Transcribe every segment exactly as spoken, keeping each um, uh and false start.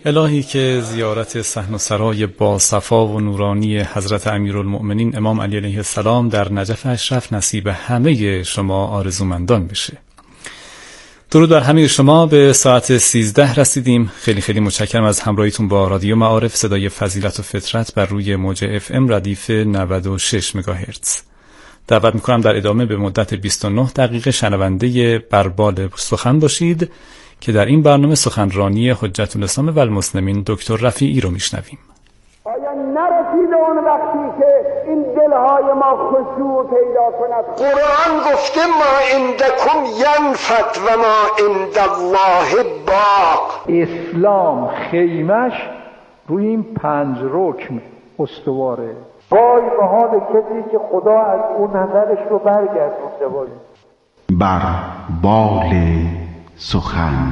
الهی که زیارت صحن و سرای با صفا و نورانی حضرت امیرالمؤمنین امام علی علیه السلام در نجف اشرف نصیب همه شما آرزومندان بشه. درود بر همه شما. به ساعت سیزده رسیدیم. خیلی خیلی متشکرم از همراهیتون با رادیو معارف، صدای فضیلت و فطرت بر روی موج اف ام ردیف نود و شش مگاهرتز. دعوت میکنم در ادامه به مدت بیست و نه دقیقه شنونده بربال سخن باشید که در این برنامه سخنرانی حجت الاسلام و المسلمین دکتر رفیعی رو میشنویم. آیا نرسیده اون وقتی که این دلهای ما خشوع پیدا کند؟ قرآن گفته ما عندکم ینفد و ما عند الله باق. اسلام خیمش روی این پنج رکن استواره. وای به حال کسی که خدا از اون نظرش رو برگردونده باشه. بر بال سخن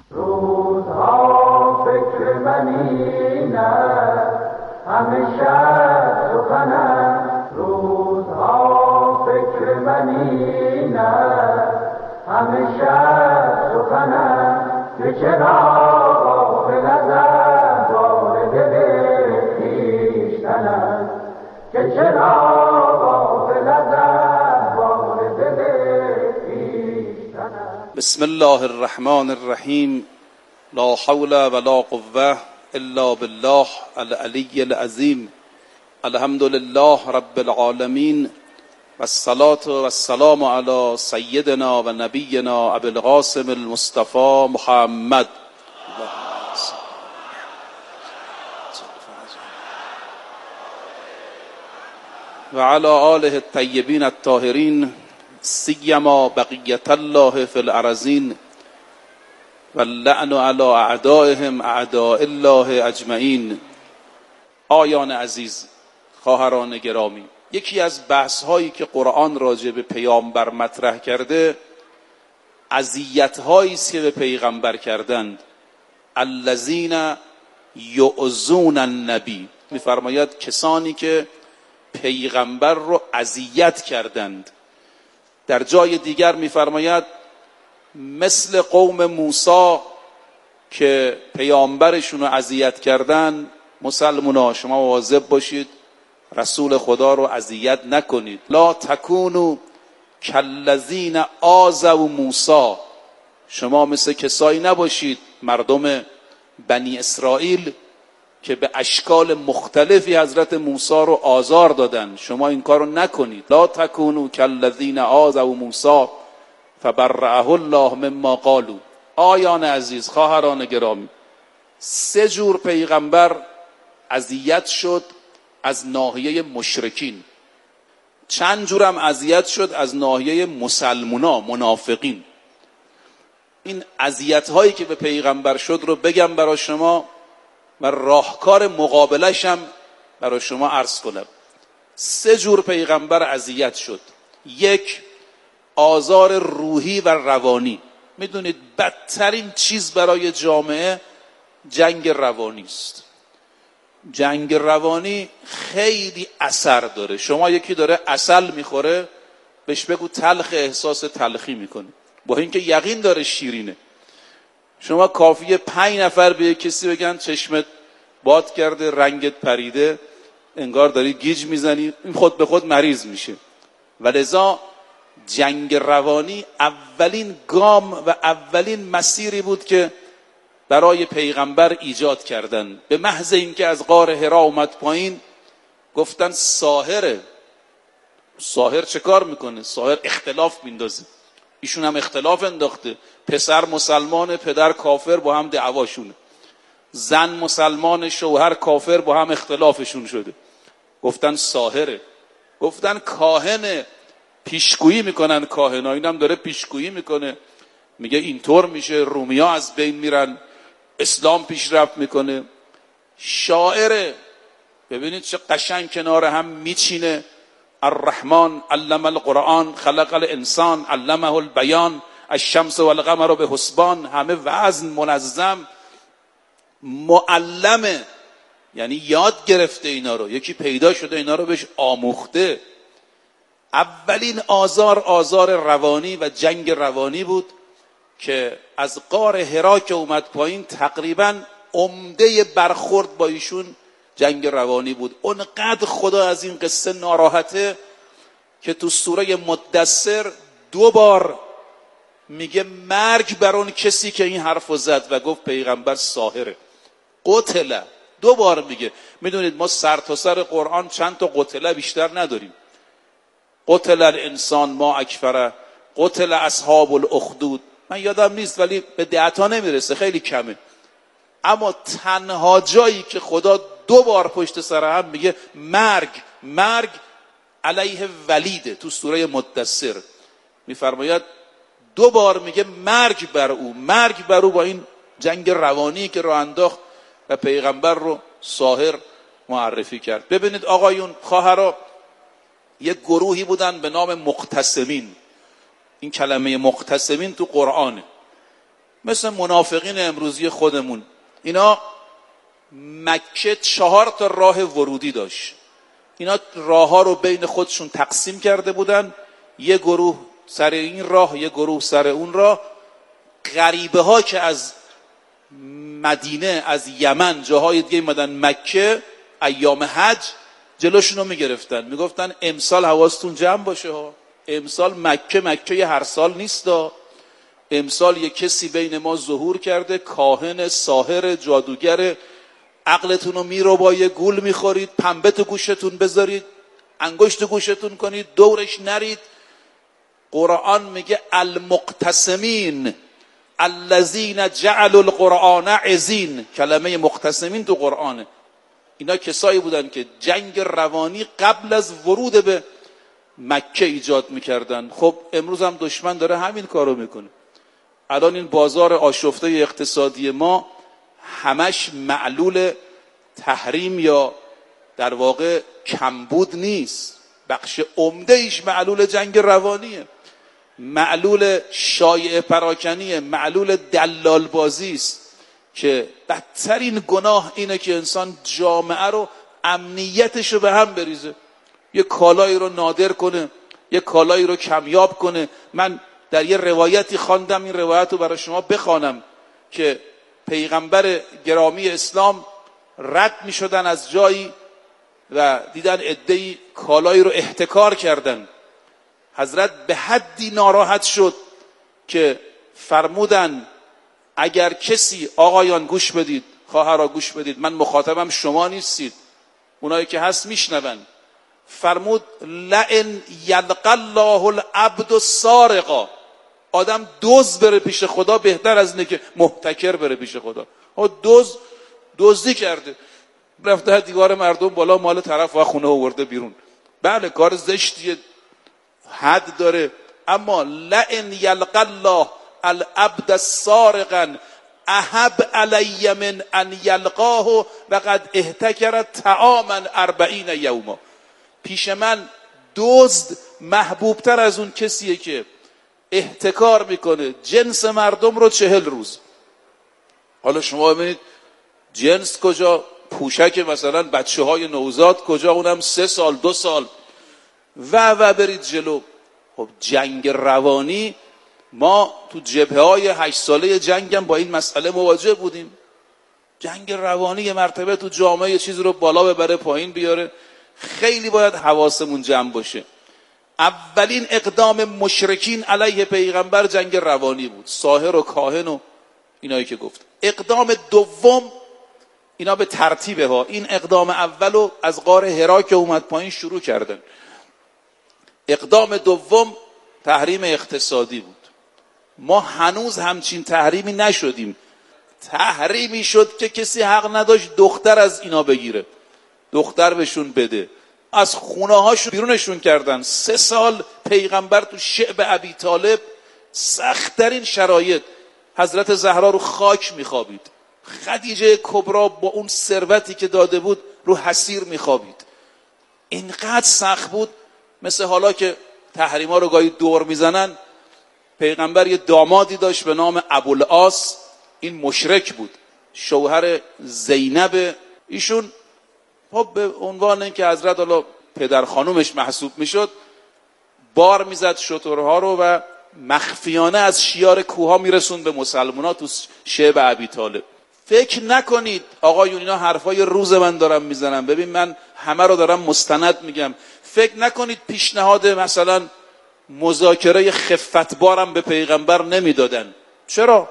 روزها فکر منی نه همیشه سخن است. روزها فکر منی نه همیشه سخن است. که چرا غافل ازم وارد دل خویشتن است. که چرا غافل ازم وارد دل خویشتن است. بسم الله الرحمن الرحیم. لا حول ولا قوة الا بالله العلی العظیم. الحمد لله رب العالمین و الصلاة و السلام علی سیدنا و نبینا ابی القاسم المصطفى محمد و علی آله الطیبین الطاهرین سیما بقیت الله فی الارضین و اللعن علی اعدائهم اعداء الله اجمعین. آیان عزیز، خواهران گرامی، یکی از بحث هایی که قرآن راجع به پیامبر مطرح کرده اذیت هایی است که به پیغمبر کردند. الذین یؤذون النبی، میفرماید کسانی که پیغمبر رو اذیت کردند. در جای دیگر میفرماید مثل قوم موسی که پیامبرشون رو اذیت کردن، مسلمونا شما مواظب باشید رسول خدا رو اذیت نکنید. لا تکونوا کالذین آذوا موسی، شما مثل کسایی نباشید مردم بنی اسرائیل که به اشکال مختلفی حضرت موسی رو آزار دادن. شما این کارو نکنید. لا تکونوا کالذین آذوا موسی فبرأه الله مما قالوا. آیان عزیز، خواهران گرامی، سه جور پیغمبر اذیت شد از ناحیه مشرکین، چند جورم اذیت شد از ناحیه مسلمونا، منافقین. این اذیت هایی که به پیغمبر شد رو بگم برای شما و راهکار مقابلش هم برای شما عرض کنم. سه جور پیغمبر اذیت شد. یک، آزار روحی و روانی. میدونید بدترین چیز برای جامعه جنگ روانی است. جنگ روانی خیلی اثر داره. شما یکی داره عسل میخوره، بهش بگو تلخ، احساس تلخی میکنه، با اینکه یقین داره شیرینه. شما کافیه پنج نفر به کسی بگن چشمت باد کرده، رنگت پریده، انگار داری گیج میزنی، این خود به خود مریض میشه. ولذا جنگ روانی اولین گام و اولین مسیری بود که برای پیغمبر ایجاد کردن. به محض اینکه از غار حرا اومد پایین گفتن ساحره. ساحر چه کار میکنه؟ ساحر اختلاف میندازه. ایشون هم اختلاف انداخته. پسر مسلمان، پدر کافر، با هم دعواشونه. زن مسلمان، شوهر کافر، با هم اختلافشون شده. گفتن ساحره. گفتن کاهنه، پیشگویی میکنن. کاهنا اینم داره پیشگویی میکنه، میگه اینطور میشه، رومیا از بین میرن، اسلام پیشرفت میکنه. شاعره، ببینید چه قشنگ کنار هم میچینه. الرحمن علم القرآن خلق الانسان علمه البیان الشمس والقمر بحسبان. همه وزن منظم، معلمه، یعنی یاد گرفته اینا رو، یکی پیدا شده اینا رو بهش آموخته. اولین آزار آزار روانی و جنگ روانی بود که از غار حرا که اومد پایین تقریبا عمده برخورد با ایشون جنگ روانی بود. اونقدر خدا از این قصه ناراحته که تو سوره مدثر دو بار میگه مرگ بر اون کسی که این حرفو زد و گفت پیغمبر ساحره. قتله دو بار میگه. میدونید ما سر تا سر قرآن چند تا قتله بیشتر نداریم. قتل الانسان ما اکفره، قتل اصحاب الاخدود، من یادم نیست ولی به ده تا نمیرسه، خیلی کمه. اما تنها جایی که خدا دو بار پشت سر هم میگه مرگ، مرگ علیه ولیده تو سوره مدثر میفرماید دو بار میگه مرگ بر او، مرگ بر او با این جنگ روانی که راه انداخت و پیغمبر رو ساحر معرفی کرد. ببینید آقایون خواهرها، یک گروهی بودن به نام مقتسمین. این کلمه مقتسمین تو قرآنه، مثل منافقین امروزی خودمون. اینا مکه چهار تا راه ورودی داشت. اینا راه ها رو بین خودشون تقسیم کرده بودن، یه گروه سر این راه، یه گروه سر اون راه. غریبه ها که از مدینه، از یمن، جاهای دیگه میمدن مکه ایام حج، جلوشون رو میگرفتن، میگفتن امسال حواستون جمع باشه ها، امسال مکه مکه هر سال نیست ها، امسال یه کسی بین ما ظهور کرده، کاهن، ساحر، جادوگر، عقلتون رو میرو با یه گول میخورید، پنبه تو گوشتون بذارید، انگشت گوشتون کنید، دورش نرید. قرآن میگه المقتسمین الذین جعلوا القرآن عزین. کلمه مقتسمین تو قرآنه. اینا کسایی بودن که جنگ روانی قبل از ورود به مکه ایجاد میکردن. خب امروز هم دشمن داره همین کارو میکنه. الان این بازار آشفته اقتصادی ما همش معلول تحریم یا در واقع کمبود نیست، بخش عمده ایش معلول جنگ روانیه، معلول شایعه پراکنیه، معلول دلال بازی است که بدترین گناه اینه که انسان جامعه رو، امنیتش رو به هم بریزه، یه کالایی رو نادر کنه، یه کالایی رو کمیاب کنه. من در یه روایتی خواندم، این روایت رو برای شما بخوانم که پیغمبر گرامی اسلام رد می شدن از جایی و دیدن عده‌ای کالایی رو احتکار کردن. حضرت به حدی ناراحت شد که فرمودن اگر کسی، آقایان گوش بدید، خواهرها گوش بدید، من مخاطبم شما نیستید، اونایی که هست میشنون. فرمود لئن یلقى الله العبد السارقا، آدم دزد بره پیش خدا بهتر از اینه که محتکر بره پیش خدا. ها دزد دزدی کرده، رفته دیوار مردم بالا، مال طرف و خونه آورده بیرون. بله کار زشتیه، حد داره، اما لئن یلقى الله العبد سارقا احب علی من ان یلقاه وقد احتکر طعاما اربعین یوما. پیش من دزد محبوبتر از اون کسیه که احتکار میکنه جنس مردم رو چهل روز. حالا شما ببینید جنس کجا، پوشک مثلا بچه های نوزاد کجا، اونم سه سال دو سال و و برید جلو. خب جنگ روانی، ما تو جبهه های هشت ساله جنگم با این مسئله مواجه بودیم. جنگ روانی یه مرتبه تو جامعه یه چیزی رو بالا ببره پایین بیاره. خیلی باید حواسمون جمع باشه. اولین اقدام مشرکین علیه پیغمبر جنگ روانی بود، ساحر و کاهن و اینایی که گفت. اقدام دوم، اینا به ترتیبه ها، این اقدام اولو از غار حرا که اومد پایین شروع کردن. اقدام دوم تحریم اقتصادی بود. ما هنوز همچین تحریمی نشدیم. تحریمی شد که کسی حق نداشت دختر از اینا بگیره، دختر بهشون بده. از خونه هاشون بیرونشون کردن. سه سال پیغمبر تو شعب ابی طالب، سخت‌ترین شرایط، حضرت زهرا رو خاک میخوابید، خدیجه کبرا با اون ثروتی که داده بود رو حسیر میخوابید. اینقدر سخت بود. مثل حالا که تحریما رو گاهی دور میزنن، پیغمبر یه دامادی داشت به نام ابوالعاص، این مشرک بود، شوهر زینب. ایشون خب به عنوان اینکه حضرت حالا پدر خانومش محسوب میشد، بار میزد شترها رو و مخفیانه از شیار کوها میرسون به مسلمان‌ها تو شعب ابی طالب. فکر نکنید آقایون اینا حرفای روز من دارم میزنم، ببین من همه رو دارم مستند میگم، فکر نکنید پیشنهاد مثلا مذاکره خفتبارم به پیغمبر نمیدادن. چرا؟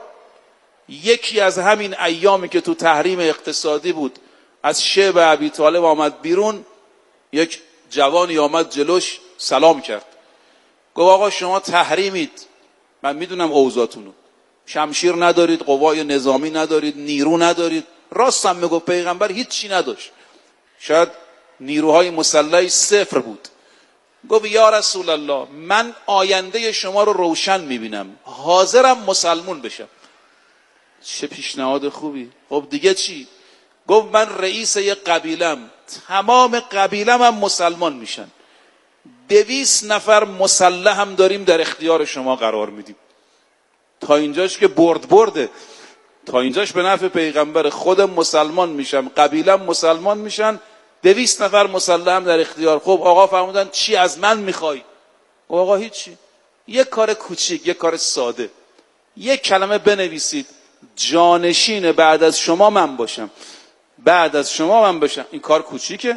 یکی از همین ایامی که تو تحریم اقتصادی بود از شعب ابی طالب آمد بیرون، یک جوانی آمد جلوش سلام کرد، گفت آقا شما تحریمید، من میدونم اوضاعتونو، شمشیر ندارید، قوای نظامی ندارید، نیرو ندارید. راستم میگفت، پیغمبر هیچی نداشت، شاید نیروهای مسلحی صفر بود. گفت یا رسول الله من آینده شما رو روشن میبینم، حاضرم مسلمون بشم. چه پیشنهاد خوبی. خب دیگه چی؟ گفت من رئیس یک قبیلم، تمام قبیلم هم مسلمان میشن، دویست نفر مسلح هم داریم در اختیار شما قرار میدیم. تا اینجاش که برد برده، تا اینجاش به نفع پیغمبر، خودم مسلمان میشم، قبیلم مسلمان میشن، دویست نفر مسلح هم در اختیار. خب آقا فرمودن چی از من میخوای؟ آقا هیچی، یک کار کوچیک، یک کار ساده، یک کلمه بنویسید جانشین بعد از شما من باشم، بعد از شما من باشم. این کار کوچیکه؟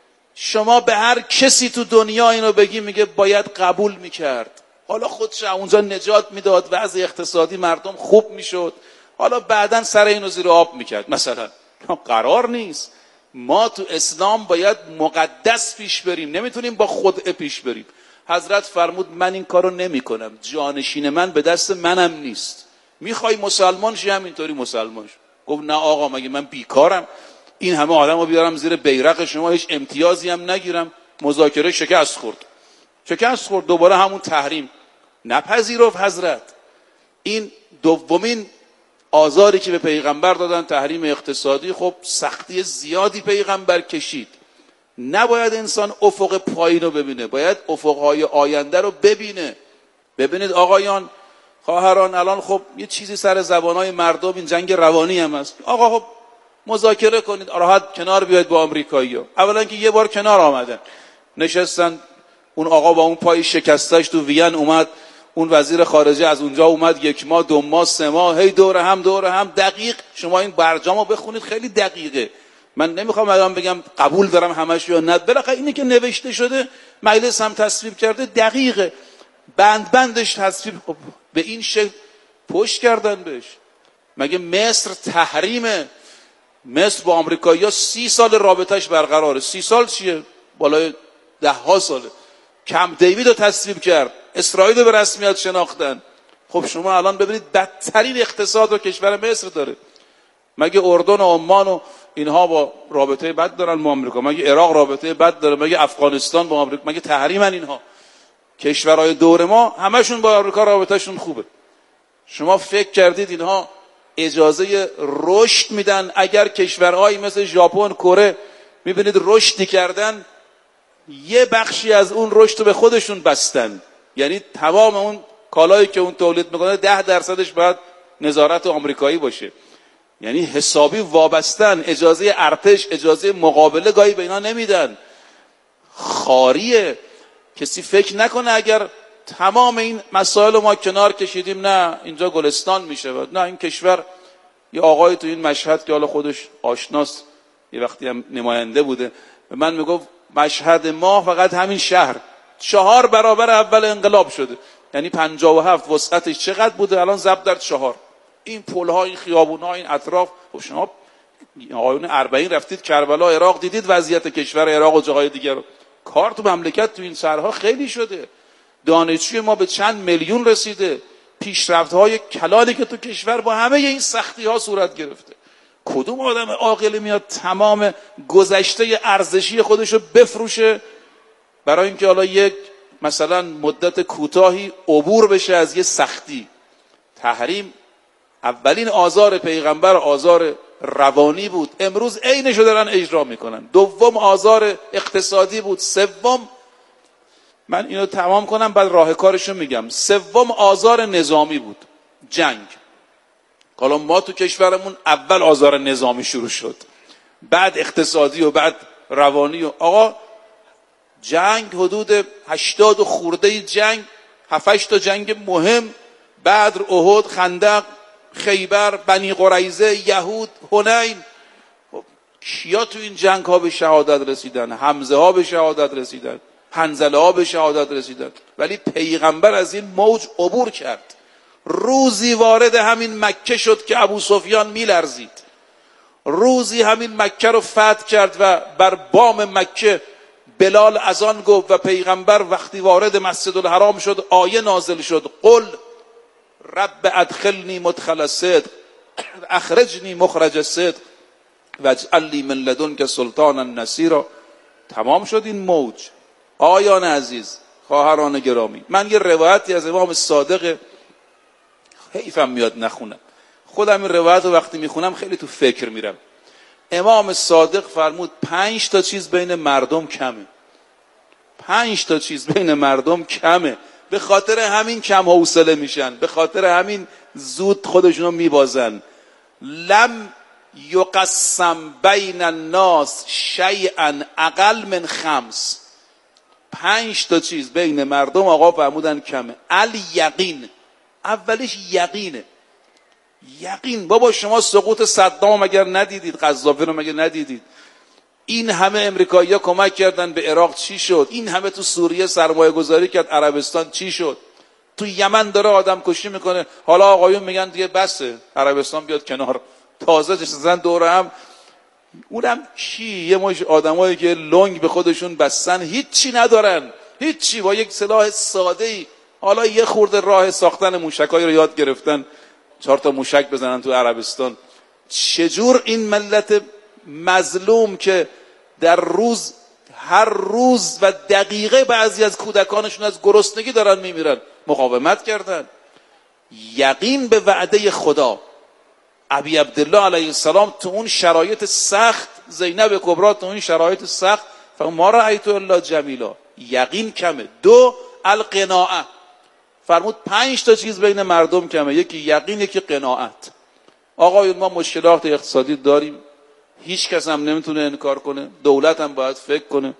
شما به هر کسی تو دنیا اینو بگی میگه باید قبول میکرد، حالا خودش اونجا نجات میداد، وضع اقتصادی مردم خوب میشد، حالا بعدن سر اینو زیر آب میکرد. مثلا قرار نیست. ما تو اسلام باید مقدس پیش بریم، نمیتونیم با خودعه پیش بریم. حضرت فرمود من این کارو نمیکنم، جانشین من به دست منم نیست، میخوای مسلمان شی همینطوری مسلمان شو. گفت نه آقا مگه من بیکارم این همه آدمو بیارم زیر بیرق شما هیچ امتیازی هم نگیرم؟ مذاکره شکست خورد، شکست خورد، دوباره همون تحریم. نپذیرفت حضرت. این دومین آزاری که به پیغمبر دادن، تحریم اقتصادی. خب سختی زیادی پیغمبر کشید. نباید انسان افق پایین رو ببینه، باید افقهای آینده رو ببینه. ببینید آقایان، خواهران، الان خب یه چیزی سر زبانهای مردم، این جنگ روانی هم هست. آقا خب مذاکره کنید، راحت کنار بیاید با آمریکایی‌ها. اولا که یه بار کنار آمدن، نشستن، اون آقا با اون پای شکستش تو وین اومد، اون وزیر خارجه از اونجا اومد، یک ماه دو ماه سه ماه هی دور هم دور هم دقیق. شما این برجامو بخونید، خیلی دقیقه. من نمیخوام الان بگم قبول دارم همش یا نه، بالاخره اینی که نوشته شده، مجلس هم تصویب کرده، دقیقه، بند بندش تصویب. به این شکل پشت کردن بهش. مگه مصر تحریمه؟ مصر با آمریکایی‌ها سی سال رابطهش برقراره. سی سال چیه؟ بالای ده ها ساله. کمپ دیوید رو تصویب کرد، اسرائیل رو به رسمیت شناختن. خب شما الان ببینید بدترین اقتصاد رو کشور مصر داره. مگه اردن و عمان و اینها با رابطه بد دارن با آمریکا؟ مگه عراق رابطه بد داره؟ مگه افغانستان با آمریکا؟ مگه تحریمن اینها؟ کشورهای دور ما همشون با آمریکا رابطهشون خوبه. شما فکر کردید اینها اجازه رشد میدن؟ اگر کشورهایی مثل ژاپن، کره میبینید رشدی کردن، یه بخشی از اون رشد رو به خودشون بستن. یعنی تمام اون کالایی که اون تولید میکنه ده درصدش باید نظارت آمریکایی باشه. یعنی حسابی وابستن. اجازه ارتش، اجازه مقابله گاهی به اینا نمیدن. خاریه. کسی فکر نکنه اگر تمام این مسائل رو ما کنار کشیدیم نه اینجا گلستان میشه. نه، این کشور، یه آقای تو این مشهد که حالا خودش آشناست، یه وقتی هم نماینده بوده، به من میگفت مشهد ما فقط همین شهر چهار برابر اول انقلاب شده. یعنی پنجاه و هفت وسعتش چقدر بوده، الان ضرب در چهار. این پلها، این خیابونها، این اطراف. خب شما آقایون اربعین رفتید کربلا، عراق، دیدید وضعیت کشور عراق و جاهای دیگر رو. کار تو مملکت تو این شهرها خیلی شده. دانشجوی ما به چند میلیون رسیده. پیشرفت‌های کلانی که تو کشور با همه این سختی‌ها صورت گرفته. کدوم آدم عاقلی میاد تمام گذشته ارزشی خودش رو بفروشه برای اینکه حالا یک مثلا مدت کوتاهی عبور بشه از یه سختی؟ تحریم اولین آزار پیغمبر آزار روانی بود، امروز عینشو دارن اجرا میکنن. دوم آزار اقتصادی بود. سوم، من اینو تمام کنم بعد راه کارشو میگم، سوم آزار نظامی بود، جنگ. حالا ما تو کشورمون اول آزار نظامی شروع شد، بعد اقتصادی و بعد روانی. و آقا جنگ حدود هشتاد خورده جنگ، هفت تا جنگ مهم، بدر، احد، خندق، خیبر، بنی قریظه، یهود، حنین. کیا تو این جنگ ها به شهادت رسیدن؟ حمزه ها به شهادت رسیدن، حنظله ها به شهادت رسیدن، ولی پیغمبر از این موج عبور کرد. روزی وارد همین مکه شد که ابو سفیان میلرزید. روزی همین مکه رو فتح کرد و بر بام مکه بلال اذان گفت و پیغمبر وقتی وارد مسجد الحرام شد آیه نازل شد: قل رب ادخلنی مدخل صدق اخرجنی مخرج صدق واجعل لی من لدنک سلطانا نصیرا. تمام شد این موج. آیان عزیز، خواهران گرامی، من یه روایتی از امام صادق، حیفم میاد نخونم، خودم این روایت رو وقتی میخونم خیلی تو فکر میرم. امام صادق فرمود پنج تا چیز بین مردم کمه. پنج تا چیز بین مردم کمه، به خاطر همین کم حوصله میشن، به خاطر همین زود خودشونو میبازن. لم یقسم بین الناس شیئا اقل من خمس. پنج تا چیز بین مردم آقا فرمودن کمه. الیقین، اولیش یقینه. یقین. بابا شما سقوط صدام مگر ندیدید؟ قذافی رو مگر ندیدید؟ این همه امریکایی‌ها کمک کردن به عراق، چی شد؟ این همه تو سوریه سرمایه گذاری کرد، عربستان چی شد؟ تو یمن داره آدم کشی میکنه. حالا آقایون میگن دیگه بسه، عربستان بیاد کنار. تازه نشستن دور هم، اونم چی؟ یه مش آدمایی که لنگ به خودشون بستن، هیچی ندارن، هیچی، با یک سلاح ساده‌ای. حالا یه خورده راه ساختن موشکایی رو یاد گرفتن، چهار تا موشک بزنن تو عربستان. چجور این ملت مظلوم که در روز، هر روز و دقیقه بعضی از کودکانشون از گرسنگی دارن میمیرن، مقاومت کردن. یقین به وعده خدا. ابی عبدالله علیه السلام تو اون شرایط سخت، زینب کبرا تو اون شرایط سخت، فما رأیت الا جمیلا. یقین کمه. دو، القناعه. فرمود پنج تا چیز بین مردم کمه، یکی یقین، یکی قناعت. آقایون ما مشکلات اقتصادی داریم، هیچ کس هم نمیتونه انکار کنه، دولت هم باید فکر کنه.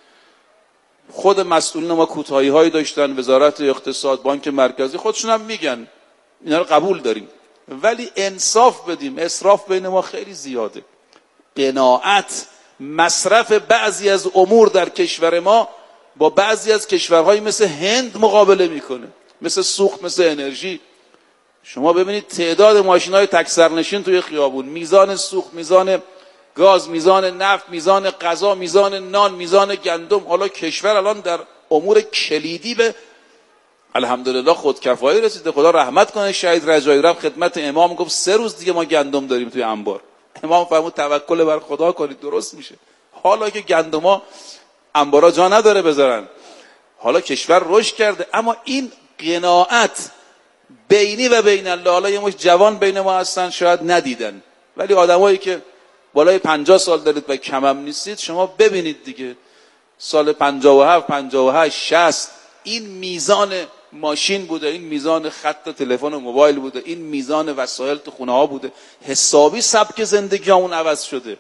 خود مسئولین ما کوتاهی هایی داشتن، وزارت اقتصاد، بانک مرکزی، خودشون هم میگن، اینا رو قبول داریم، ولی انصاف بدیم، اسراف بین ما خیلی زیاده. قناعت. مصرف بعضی از امور در کشور ما با بعضی از کشورهای مثل هند مقابله میکنه، مثل سوخت، مثل انرژی. شما ببینید تعداد ماشین‌های تک سرنشین توی خیابون، میزان سوخت، میزان گاز، میزان نفت، میزان غذا، میزان نان، میزان گندم. حالا کشور الان در امور کلیدی به الحمدلله خودکفایی رسیده. خدا رحمت کنه شهید رجایی را، خدمت امام گفت سه روز دیگه ما گندم داریم توی انبار. امام فرمود توکل بر خدا کنید درست میشه. حالا که گندما انبارا جا نداره بذارن، حالا کشور رشد کرده، اما این قناعت بینی و بین الله. حالا یه مش جوان بین ما هستن شاید ندیدن، ولی آدمایی که بالای پنجاه سال دارید و کمم نیستید، شما ببینید دیگه سال پنجاه و هفت، پنجاه و هشت، شصت این میزان ماشین بوده، این میزان خط تلفن و موبایل بوده، این میزان وسایل تو خونه ها بوده. حسابی سبک زندگی همون عوض شده.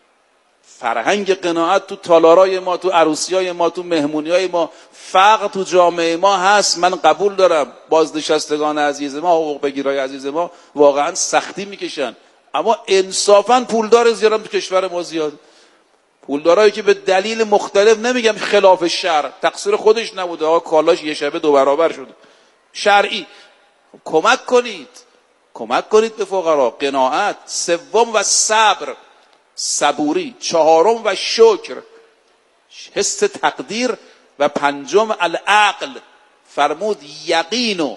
فرهنگ قناعت تو تالارای ما، تو عروسیای ما، تو مهمونیای ما، فقر تو جامعه ما هست. من قبول دارم بازنشستگان عزیز ما، حقوق بگیرای عزیز ما واقعا سختی میکشن، اما انصافا پولدار زیادم تو کشور ما زیاد. پولدارایی که به دلیل مختلف، نمیگم خلاف شرع، تقصیر خودش نبوده، آقا کالاش یه شبه دو برابر شده، شرعی. کمک کنید، کمک کنید به فقرا. قناعت. سوم و صبر، صبوری. چهارم و شکر، حس تقدیر. و پنجم العقل. فرمود یقین و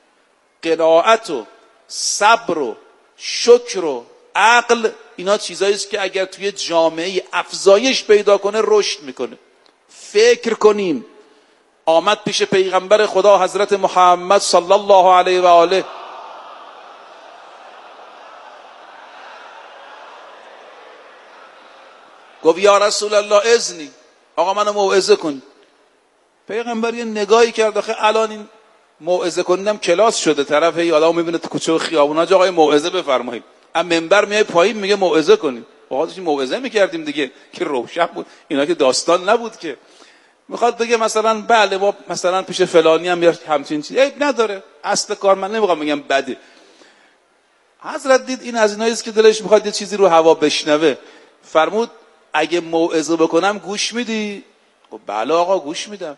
قناعت و صبر و شکر و عقل، اینا چیزایی است که اگر توی جامعه افزایش پیدا کنه رشد میکنه. فکر کنیم. آمد پیش پیغمبر خدا حضرت محمد صلی الله علیه و آله، گفت یا رسول الله اذنی، آقا منو موعظه کن. پیغمبر یه نگاهی کرد، آخه الان این موعظه کنیدم کلاس شده، طرف هی آدمو میبینه تو کوچه و خیابونا، آقا موعظه بفرمایید. از منبر میای پایین میگه موعظه کنیم. آقا داشتیم موعظه میکردیم دیگه که روشن بود، اینا که داستان نبود که. میخواد بگه مثلا بله ما مثلا پیش فلانی هم همچین چیز عیب نداره، اصل کار من نمیخوام بگم بده. حضرت دید این از ایناییست که دلش میخواد یه چیزی رو هوا بشنوه. فرمود اگه موعظه بکنم گوش میدی؟ خب بله آقا گوش میدم.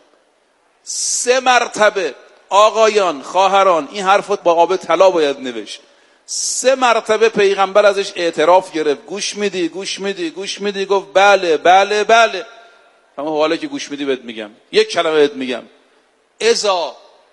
سه مرتبه آقایان خواهران این حرفت با آب طلا باید نوشت. سه مرتبه پیغمبر ازش اعتراف گرفت. گوش میدی گوش میدی گوش میدی؟ گفت بله بله بله. اما حالا که گوش میدی بهت میگم یک کلمه بهت میگم، اذا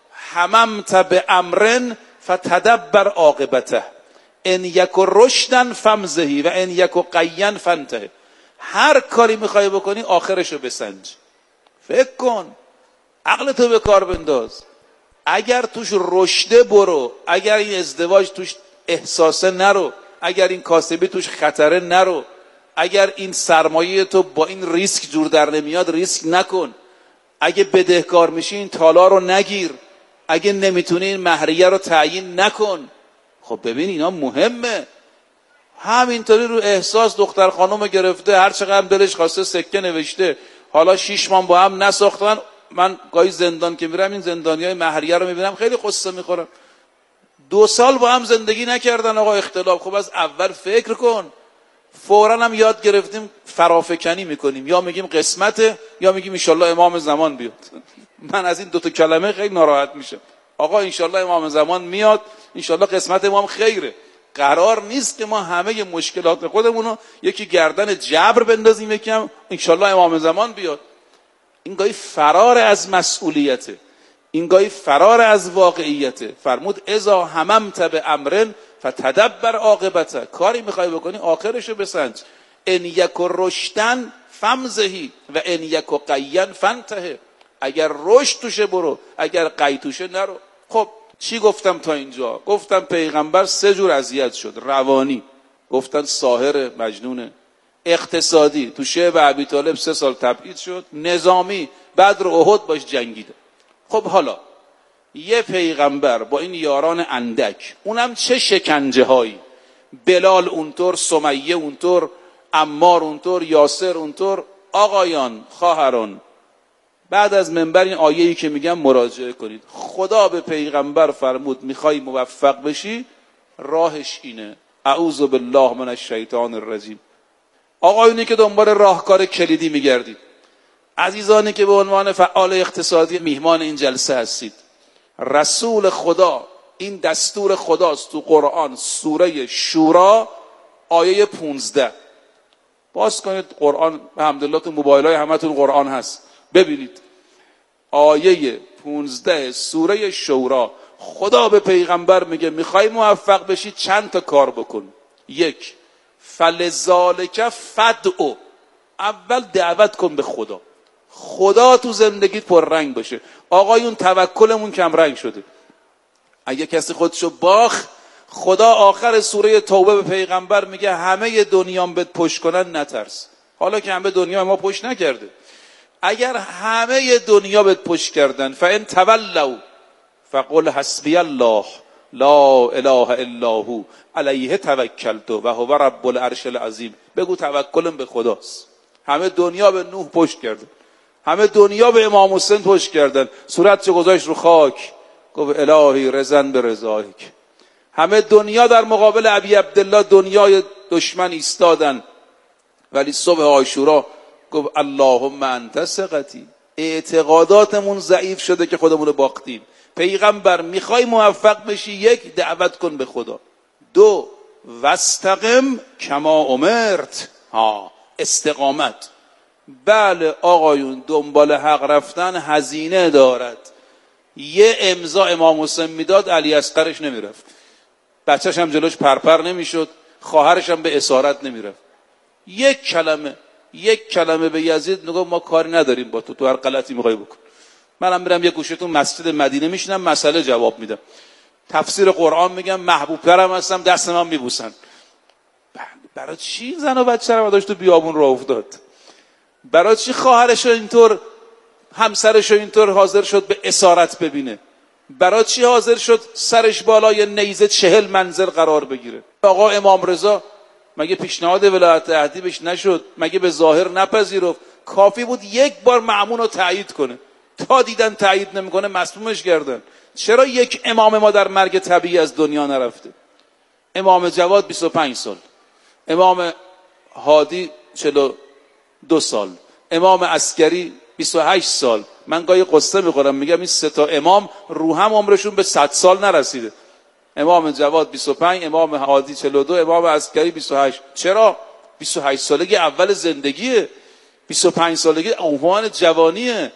هممت بامر فتدبر عاقبته ان یک رشدا فمزهی و ان یک قیا فانتهی. هر کاری میخوای بکنی آخرشو بسنج، فکر کن، عقلتو به کار بنداز. اگر توش رشده برو، اگر این ازدواج توش احساسه نرو، اگر این کاسبی توش خطره نرو، اگر این سرمایه تو با این ریسک جور در نمیاد ریسک نکن، اگه بدهکار میشی این تالا رو نگیر، اگه نمیتونی این مهریه رو تعیین نکن. خب ببین اینا مهمه. همینطوری رو احساس دختر خانم گرفته، هر چقدر دلش خواسته سکه نوشته، حالا شیش ماه با هم نساختن. من گاهی زندان که میرم این زندانیای مهریه رو میبینم خیلی قصه میخورم. دو سال با هم زندگی نکردن آقا، اختلاف. خب از اول فکر کن. فوراً هم یاد گرفتیم فرافکنی میکنیم، یا میگیم قسمته یا میگیم انشالله امام زمان بیاد. من از این دوتا کلمه خیلی ناراحت میشم. آقا انشالله امام زمان میاد، انشالله قسمت امام خیره. قرار نیست که ما همه مشکلات خودمونو یکی گردن جبر بندازیم، یکی هم انشالله امام زمان بیاد. این گاهی فرار از مسئولیته، این گاهی فرار از واقعیته. فرمود اذا هممت بامر فتدبر عاقبته. کاری میخوای بکنی آخرشو بسنج. ان یک رشدا فمزهی و ان یک قیا فانتهی. اگر رشد توشه برو، اگر قی توشه نرو. خب چی گفتم تا اینجا؟ گفتم پیغمبر سه جور اذیت شد. روانی گفتن ساحر مجنونه، اقتصادی تو شعب ابی طالب سه سال تبعید شد، نظامی بدر و احد باش جنگیده. خب حالا یه پیغمبر با این یاران اندک، اونم چه شکنجه هایی، بلال اونطور، سمیه اونطور، عمار اونطور، یاسر اونطور. آقایان خواهران بعد از منبر این آیه‌ای که میگم مراجعه کنید. خدا به پیغمبر فرمود میخوای موفق بشی راهش اینه، اعوذ بالله من الشیطان الرجیم. آقایونی که دنبال راهکار کلیدی میگردید، عزیزانی که به عنوان فعال اقتصادی میهمان این جلسه هستید، رسول خدا، این دستور خداست تو قرآن، سوره شورا آیه پونزده. باز کنید قرآن، الحمدلله تو موبایل‌های همتون قرآن هست، ببینید آیه پونزده سوره شورا. خدا به پیغمبر میگه میخوای موفق بشی چند تا کار بکن. یک، فلذالک فدعو، اول دعوت کن به خدا. خدا تو زندگیت پررنگ باشه. آقایون توکلمون کم رنگ شده. اگه کسی خودشو باخ، خدا آخر سوره توبه به پیغمبر میگه همه دنیام بهت پشت کنن نترس. حالا که همه دنیا ما پشت نکرده، اگر همه دنیا بهت پشت کردن، فان تولوا فقل حسبی الله لا اله الا هو علیه توکلت و هو رب العرش العظیم. بگو توکلم به خداست. همه دنیا به نوح پشت کردن، همه دنیا به امام حسین پشت کردن، صورت چه گذاشت رو خاک، گفت الهی رضا به رضایک. همه دنیا در مقابل ابی عبدالله دنیای دشمن ایستادن، ولی صبح عاشورا گفت اللهم انت ثقتی. اعتقاداتمون ضعیف شده که خودمون رو باختیم. پیغمبر میخوای موفق بشی، یک، دعوت کن به خدا. دو، واستقم کما امرت. ها، استقامت. بله آقایون، دنبال حق رفتن هزینه دارد. یه امضا امام حسین میداد علی اصغرش نمیرفت، بچهش هم جلوش پرپر نمیشد، خواهرش هم به اسارت نمیرفت. یک کلمه یک کلمه به یزید نگو ما کاری نداریم با تو، تو هر غلطی میخوای بکن. منم میرم یه گوشه تو مسجد مدینه میشینم مسئله جواب میدم، تفسیر قرآن میگم، محبوب ترم هستم، دست من میبوسن. برای چی زن و بچه رو داشت تو بیابون راه افتاد؟ برای چی خواهرش اینطور، همسرش اینطور حاضر شد به اسارت ببینه؟ برای چی حاضر شد سرش بالای نیزه چهل منزل قرار بگیره؟ آقا امام رضا مگه پیشنهاد ولایت عهدی بهش نشد؟ مگه به ظاهر نپذیرفت؟ کافی بود یک بار مأمون رو تایید کنه، تا دیدن تایید نمیکنه مصمومش کردن. چرا یک امام ما در مرگ طبیعی از دنیا نرفته؟ امام جواد بیست و پنج سال، امام هادی چهل و دو سال، امام عسکری بیست و هشت سال. من گاهی قصه میخورم میگم این سه تا امام رو هم عمرشون به صد سال نرسیده. امام جواد بیست و پنج، امام هادی چهل و دو، امام عسکری بیست و هشت. چرا؟ بیست و هشت سالگی اول زندگیه، بیست و پنج سالگی عنوان جوانیه.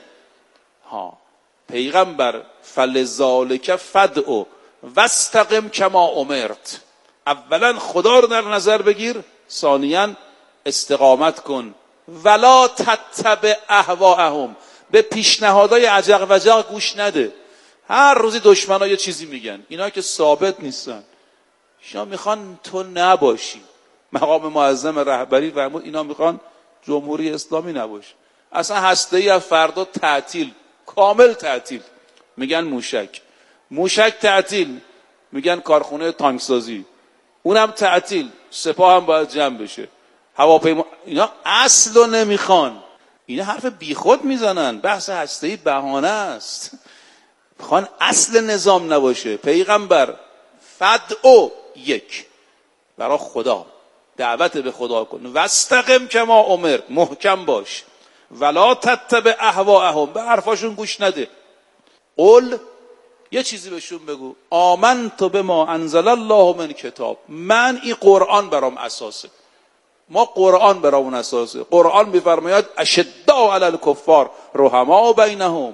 ها پیغمبر فلذالک فدعو واستقم کما امرت. اولا خدا رو در نظر بگیر، ثانیاً استقامت کن. ولا تتبع اهواءهم، به پیشنهادهای عجق وجق گوش نده. هر روزی دشمنا یه چیزی میگن، اینا که ثابت نیستن. اینا میخوان تو نباشی. مقام معظم رهبری فرمود اینا میخوان جمهوری اسلامی نباشه. اصلا هسته‌ای از فردا تعطیل، کامل تعطیل. میگن موشک، موشک تعطیل. میگن کارخونه تانکسازی، اونم تعطیل. سپاه هم باید جمع بشه. هواپیما، اینا اصل رو نمیخوان. اینا حرف بیخود میزنن. بحث هسته‌ای بهانه است. میخوان اصل نظام نباشه. پیغمبر فدعو، یک، برای خدا دعوت به خدا کن. واستقم کما امر، محکم باش. ولا تتبع اهواءهم، به حرفاشون گوش نده. قل، یه چیزی بهشون بگو. آمنت بما انزل الله من کتاب، من این قرآن برام اساسه. ما قرآن برامون اساسه. قرآن میفرماید اشداء علی الکفار رحماء بینهم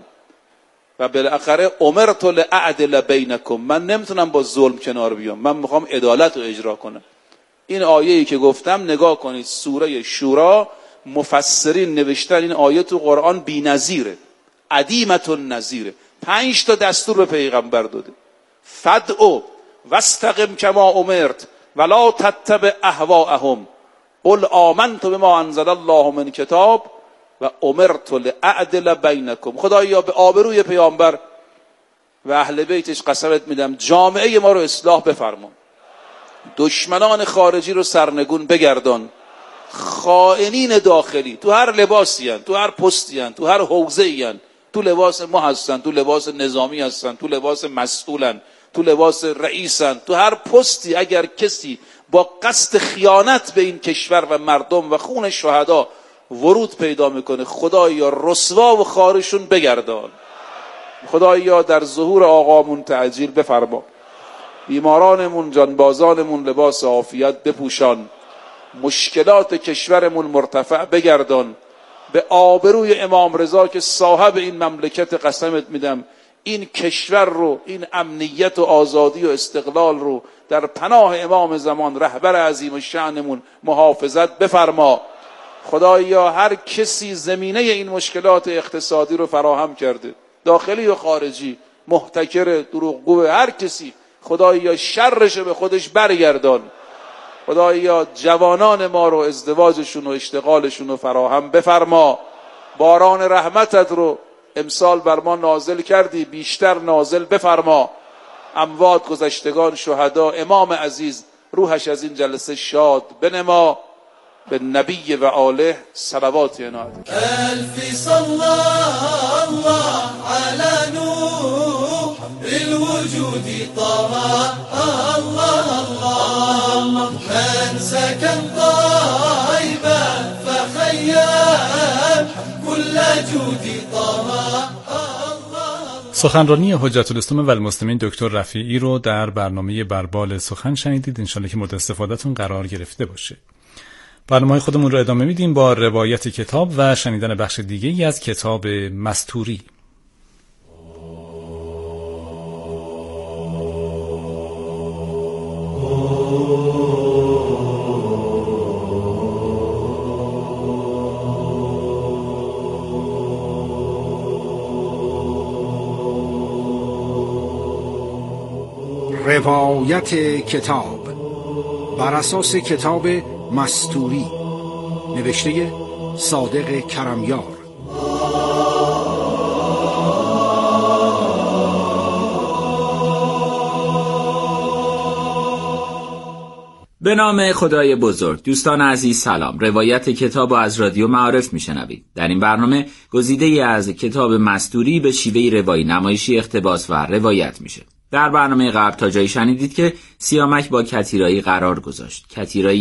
و بالاخره امرت لأعدل بینکم، من نمیتونم با ظلم کنار بیام، من میخوام عدالت رو اجرا کنم. این آیه‌ای که گفتم نگاه کنید، سوره شورا، مفسرین نوشتن این آیه تو قرآن بی‌نظیره، عدیمة النظیره. پنج تا دستور به پیغمبر داده. فدعو واستقم کما امرت ولا تتبع اهواءهم قل آمنت بما انزل الله من کتاب و امرت لأعدل بینکم. خدایا به آبروی پیامبر و اهل بیتش قسمت میدم جامعه ما رو اصلاح بفرما. دشمنان خارجی رو سرنگون بگردان. خائنین داخلی تو هر لباسی هن، تو هر پستی هن، تو هر حوزه‌ای هن، تو لباس ما هستن، تو لباس نظامی هستن، تو لباس مسئولن، تو لباس رئیسن، تو هر پستی اگر کسی با قصد خیانت به این کشور و مردم و خون شهدا ورود پیدا میکنه، خدایا رسوا و خارشون بگردان. خدایا در ظهور آقامون تعجیل بفرما. بیمارانمون، جانبازانمون لباس عافیت بپوشان. مشکلات کشورمون مرتفع بگردان. به آبروی امام رضا که صاحب این مملکت قسمت میدم این کشور رو، این امنیت و آزادی و استقلال رو در پناه امام زمان رهبر عظیم الشأنمون محافظت بفرما. خدایا هر کسی زمینه این مشکلات اقتصادی رو فراهم کرده، داخلی و خارجی، محتکر، دروغگو، هر کسی، خدایا شرش به خودش برگردان. خدایا جوانان ما رو ازدواجشون و اشتغالشون رو فراهم بفرما. باران رحمتت رو امسال بر ما نازل کردی، بیشتر نازل بفرما. اموات، گذشتگان، شهدا، امام عزیز روحش از این جلسه شاد بنما. به نبی و آله صلوات عنایت. الف صلی الله علی نور الوجود طه الله الله من سكن طيبا فخيم كل جود طه. سخنرانی حجت الاسلام و المسلمین دکتر رفیعی رو در برنامه بربال سخن شنیدید. انشالله که مورد استفادهتون قرار گرفته باشه. برنامه خودمون رو ادامه میدیم با روایت کتاب و شنیدن بخش دیگه ای از کتاب مستوری. روایت کتاب بر اساس کتاب مستوری نوشته صادق کرمیار. به نام خدای بزرگ. دوستان عزیز سلام. روایت کتاب از رادیو معارف میشنوید. در این برنامه گزیده ای از کتاب مستوری به شیوه روایی نمایشی اقتباس و روایت میشه. در برنامه قبل تا جایی شنیدید که سیامک با کتیرایی قرار گذاشت. کتیرایی